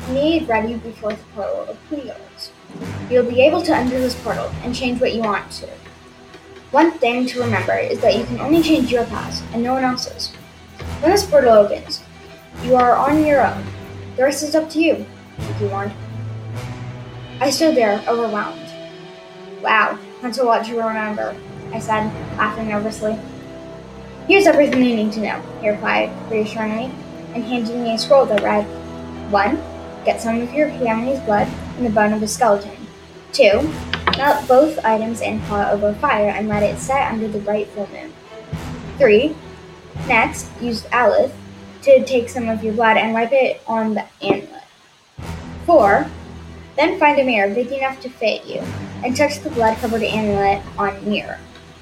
Made ready before the portal opening goes. You'll be able to enter this portal and change what you want to. One thing to remember is that you can only change your past and no one else's. When this portal opens, you are on your own. The rest is up to you, Yuki warned. I stood there, overwhelmed. Wow, that's a lot to remember, I said, laughing nervously. Here's everything you need to know, he replied reassuringly, and handed me a scroll that read, 1. Get some of your family's blood in the bone of a skeleton. 2. Melt both items in pot over fire and let it set under the bright full moon. 3. Next, use Aleph to take some of your blood and wipe it on the amulet. 4. Then find a mirror big enough to fit you, and touch the blood-covered amulet on the mirror.